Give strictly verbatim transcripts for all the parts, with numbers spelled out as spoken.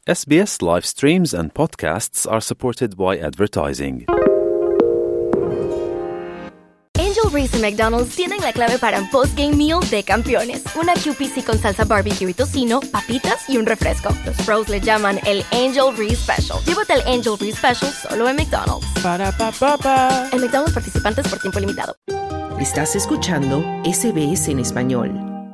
S B S live streams and podcasts are supported by advertising. Angel Reese y McDonald's tienen la clave para un post-game meal de campeones. Una Q P C con salsa barbecue y tocino, papitas y un refresco. Los pros le llaman el Angel Reese Special. Llévate el Angel Reese Special solo en McDonald's. Para pa pa pa. En McDonald's, participantes por tiempo limitado. Estás escuchando S B S en español.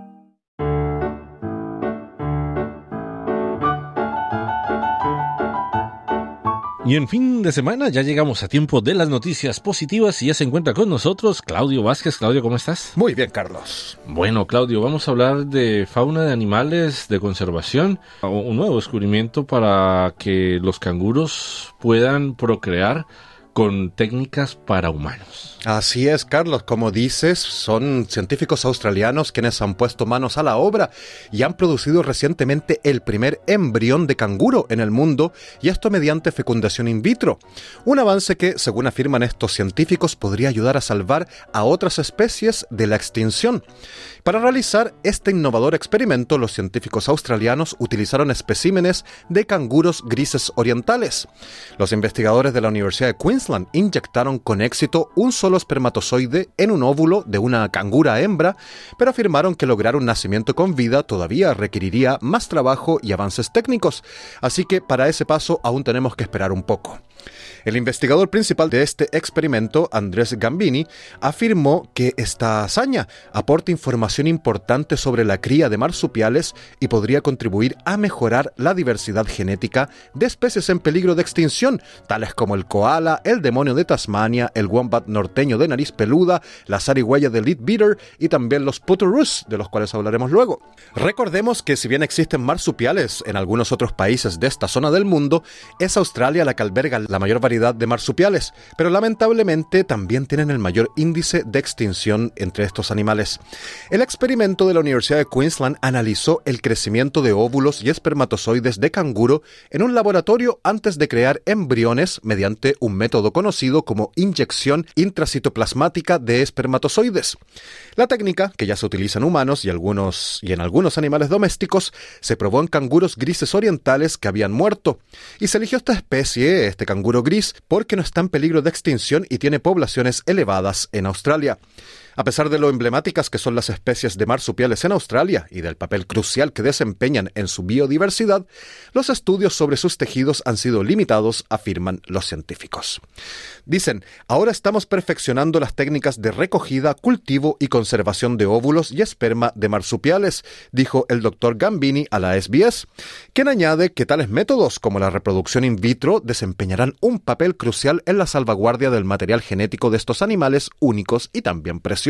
Y en fin de semana ya llegamos a tiempo de las noticias positivas y ya se encuentra con nosotros Claudio Vázquez. Claudio, ¿cómo estás? Muy bien, Carlos. Bueno, Claudio, vamos a hablar de fauna de animales, de conservación, un nuevo descubrimiento para que los canguros puedan procrear con técnicas para humanos. Así es, Carlos. Como dices, son científicos australianos quienes han puesto manos a la obra y han producido recientemente el primer embrión de canguro en el mundo, y esto mediante fecundación in vitro. Un avance que, según afirman estos científicos, podría ayudar a salvar a otras especies de la extinción. Para realizar este innovador experimento, los científicos australianos utilizaron especímenes de canguros grises orientales. Los investigadores de la Universidad de Queensland inyectaron con éxito un solo espermatozoide en un óvulo de una cangura hembra, pero afirmaron que lograr un nacimiento con vida todavía requeriría más trabajo y avances técnicos, así que para ese paso aún tenemos que esperar un poco. El investigador principal de este experimento, Andrés Gambini, afirmó que esta hazaña aporta información importante sobre la cría de marsupiales y podría contribuir a mejorar la diversidad genética de especies en peligro de extinción, tales como el koala, el demonio de Tasmania, el wombat norteño de nariz peluda, la zarigüeya de Leadbeater y también los puturus, de los cuales hablaremos luego. Recordemos que si bien existen marsupiales en algunos otros países de esta zona del mundo, es Australia la que alberga la mayor variedad de marsupiales, pero lamentablemente también tienen el mayor índice de extinción entre estos animales. El experimento de la Universidad de Queensland analizó el crecimiento de óvulos y espermatozoides de canguro en un laboratorio antes de crear embriones mediante un método conocido como inyección intracitoplasmática de espermatozoides. La técnica, que ya se utiliza en humanos y, algunos, y en algunos animales domésticos, se probó en canguros grises orientales que habían muerto, y se eligió esta especie, este canguro gris, porque no está en peligro de extinción y tiene poblaciones elevadas en Australia. A pesar de lo emblemáticas que son las especies de marsupiales en Australia y del papel crucial que desempeñan en su biodiversidad, los estudios sobre sus tejidos han sido limitados, afirman los científicos. Dicen, ahora estamos perfeccionando las técnicas de recogida, cultivo y conservación de óvulos y esperma de marsupiales, dijo el doctor Gambini a la S B S, quien añade que tales métodos como la reproducción in vitro desempeñarán un papel crucial en la salvaguardia del material genético de estos animales únicos y también preciosos.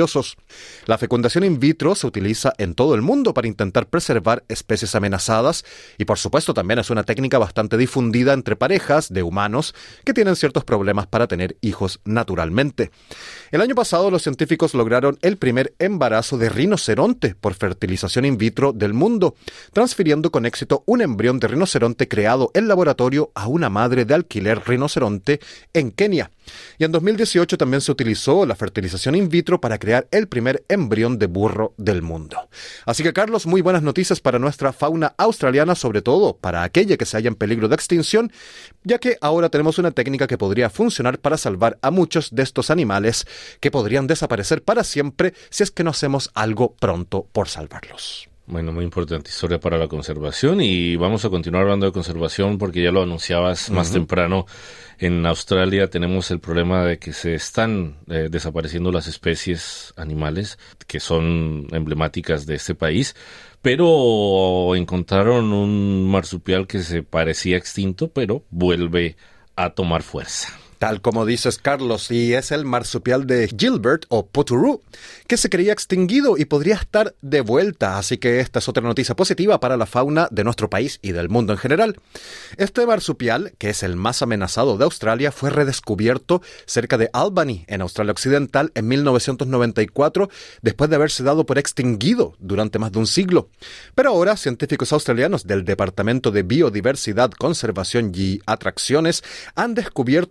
La fecundación in vitro se utiliza en todo el mundo para intentar preservar especies amenazadas y, por supuesto, también es una técnica bastante difundida entre parejas de humanos que tienen ciertos problemas para tener hijos naturalmente. El año pasado, los científicos lograron el primer embarazo de rinoceronte por fertilización in vitro del mundo, transfiriendo con éxito un embrión de rinoceronte creado en laboratorio a una madre de alquiler rinoceronte en Kenia. Y en dos mil dieciocho también se utilizó la fertilización in vitro para crear el primer embrión de burro del mundo. Así que, Carlos, muy buenas noticias para nuestra fauna australiana, sobre todo para aquella que se halla en peligro de extinción, ya que ahora tenemos una técnica que podría funcionar para salvar a muchos de estos animales que podrían desaparecer para siempre si es que no hacemos algo pronto por salvarlos. Bueno, muy importante historia para la conservación, y vamos a continuar hablando de conservación porque ya lo anunciabas más uh-huh. temprano. En Australia tenemos el problema de que se están eh, desapareciendo las especies animales que son emblemáticas de este país, pero encontraron un marsupial que se parecía extinto, pero vuelve a tomar fuerza. Tal como dices, Carlos, y es el marsupial de Gilbert o Poturu, que se creía extinguido y podría estar de vuelta, así que esta es otra noticia positiva para la fauna de nuestro país y del mundo en general. Este marsupial, que es el más amenazado de Australia, fue redescubierto cerca de Albany, en Australia Occidental, en mil novecientos noventa y cuatro, después de haberse dado por extinguido durante más de un siglo. Pero ahora, científicos australianos del Departamento de Biodiversidad, Conservación y Atracciones han descubierto que sus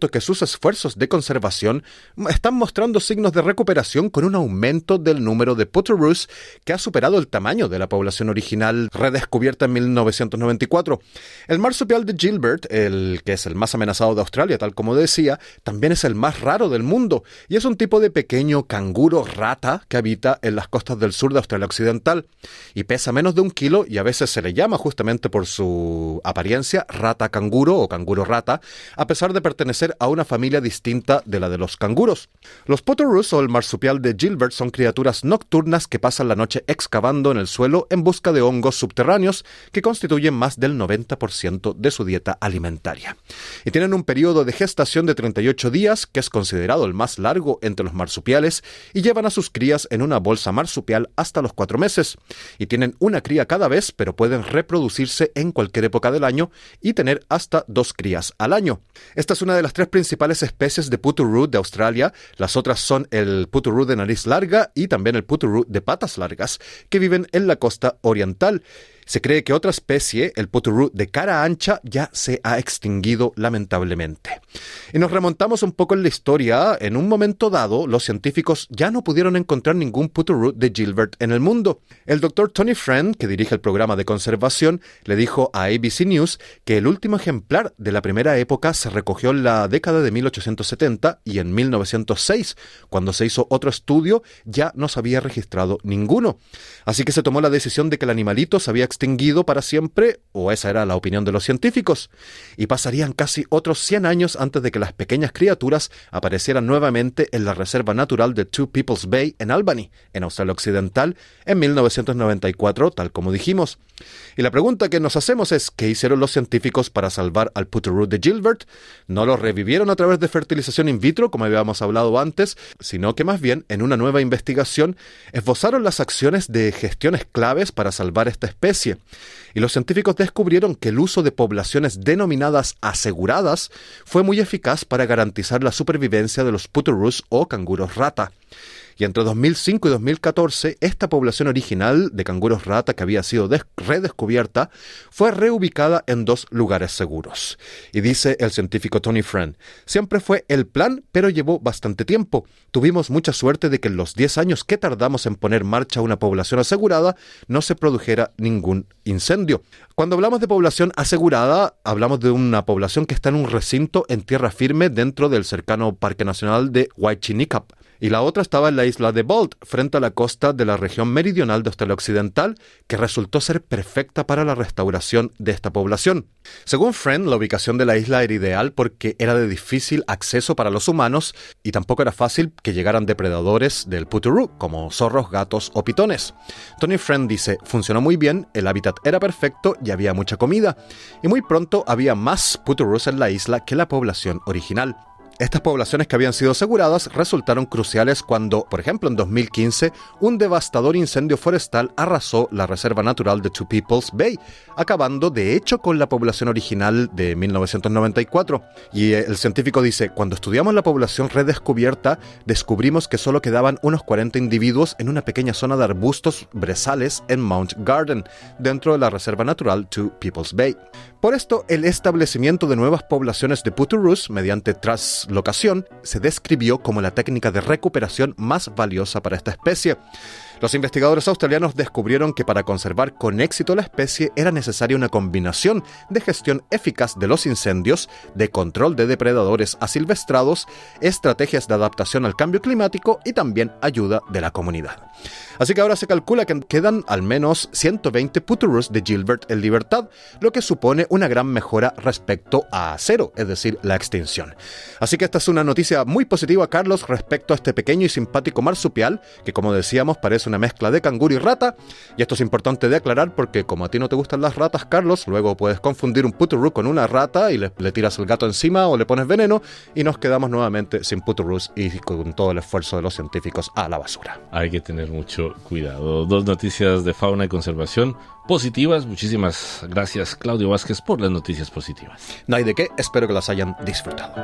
los esfuerzos de conservación están mostrando signos de recuperación con un aumento del número de Putterus que ha superado el tamaño de la población original redescubierta en mil novecientos noventa y cuatro. El marsupial de Gilbert, el que es el más amenazado de Australia, tal como decía, también es el más raro del mundo y es un tipo de pequeño canguro rata que habita en las costas del sur de Australia Occidental y pesa menos de un kilo y a veces se le llama justamente por su apariencia rata canguro o canguro rata, a pesar de pertenecer a una familia distinta de la de los canguros. Los Putterus o el marsupial de Gilbert son criaturas nocturnas que pasan la noche excavando en el suelo en busca de hongos subterráneos que constituyen más del noventa por ciento de su dieta alimentaria. Y tienen un periodo de gestación de treinta y ocho días, que es considerado el más largo entre los marsupiales, y llevan a sus crías en una bolsa marsupial hasta los cuatro meses. Y tienen una cría cada vez, pero pueden reproducirse en cualquier época del año y tener hasta dos crías al año. Esta es una de las tres principales especies de Putterus de Australia. Las otras son el Putterus de nariz larga y también el Putterus de patas largas, que viven en la costa oriental. Se cree que otra especie, el Putterus de cara ancha, ya se ha extinguido lamentablemente. Y nos remontamos un poco en la historia. En un momento dado, los científicos ya no pudieron encontrar ningún Putterus de Gilbert en el mundo. El doctor Tony Friend, que dirige el programa de conservación, le dijo a A B C News que el último ejemplar de la primera época se recogió en la década de mil ochocientos setenta y en mil novecientos seis, cuando se hizo otro estudio, ya no se había registrado ninguno. Así que se tomó la decisión de que el animalito se había extinguido para siempre, o esa era la opinión de los científicos, y pasarían casi otros cien años antes de que las pequeñas criaturas aparecieran nuevamente en la reserva natural de Two People's Bay en Albany, en Australia Occidental, en mil novecientos noventa y cuatro, tal como dijimos. Y la pregunta que nos hacemos es, ¿qué hicieron los científicos para salvar al Putterus de Gilbert? No lo revivieron a través de fertilización in vitro, como habíamos hablado antes, sino que más bien, en una nueva investigación, esbozaron las acciones de gestiones claves para salvar esta especie. Y los científicos descubrieron que el uso de poblaciones denominadas aseguradas fue muy eficaz para garantizar la supervivencia de los Putterus o canguros rata. Y entre dos mil cinco y dos mil catorce, esta población original de canguros rata que había sido redescubierta fue reubicada en dos lugares seguros. Y dice el científico Tony Friend, siempre fue el plan, pero llevó bastante tiempo. Tuvimos mucha suerte de que en los diez años que tardamos en poner en marcha una población asegurada, no se produjera ningún incendio. Cuando hablamos de población asegurada, hablamos de una población que está en un recinto en tierra firme dentro del cercano Parque Nacional de Waichinicap. Y la otra estaba en la isla de Bolt, frente a la costa de la región meridional de Australia Occidental, que resultó ser perfecta para la restauración de esta población. Según Friend, la ubicación de la isla era ideal porque era de difícil acceso para los humanos y tampoco era fácil que llegaran depredadores del Putterus, como zorros, gatos o pitones. Tony Friend dice, funcionó muy bien, el hábitat era perfecto y había mucha comida, y muy pronto había más Putterus en la isla que la población original. Estas poblaciones que habían sido aseguradas resultaron cruciales cuando, por ejemplo, en dos mil quince, un devastador incendio forestal arrasó la reserva natural de Two People's Bay, acabando de hecho con la población original de mil novecientos noventa y cuatro. Y el científico dice, cuando estudiamos la población redescubierta, descubrimos que solo quedaban unos cuarenta individuos en una pequeña zona de arbustos brezales en Mount Garden, dentro de la reserva natural Two People's Bay. Por esto, el establecimiento de nuevas poblaciones de Putterus mediante translocación se describió como la técnica de recuperación más valiosa para esta especie. Los investigadores australianos descubrieron que para conservar con éxito la especie era necesaria una combinación de gestión eficaz de los incendios, de control de depredadores asilvestrados, estrategias de adaptación al cambio climático y también ayuda de la comunidad. Así que ahora se calcula que quedan al menos ciento veinte Putterus de Gilbert en libertad, lo que supone una gran mejora respecto a cero, es decir, la extinción. Así que esta es una noticia muy positiva, Carlos, respecto a este pequeño y simpático marsupial, que como decíamos parece una mezcla de canguro y rata, y esto es importante de aclarar porque como a ti no te gustan las ratas, Carlos, luego puedes confundir un Putterus con una rata y le, le tiras el gato encima o le pones veneno y nos quedamos nuevamente sin Putterus y con todo el esfuerzo de los científicos a la basura. Hay que tener mucho cuidado. Dos noticias de fauna y conservación positivas. Muchísimas gracias, Claudio Vázquez, por las noticias positivas. No hay de qué, espero que las hayan disfrutado.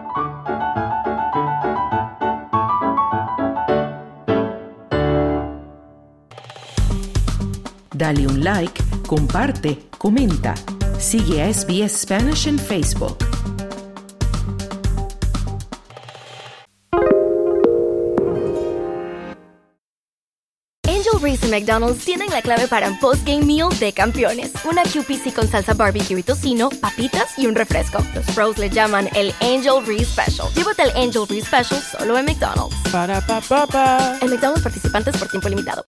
Dale un like, comparte, comenta. Sigue a S B S Spanish en Facebook. Angel Reese y McDonald's tienen la clave para un post-game meal de campeones. Una Q P C con salsa barbecue y tocino, papitas y un refresco. Los pros le llaman el Angel Reese Special. Llévate el Angel Reese Special solo en McDonald's. Ba-da-ba-ba-ba. En McDonald's participantes por tiempo limitado.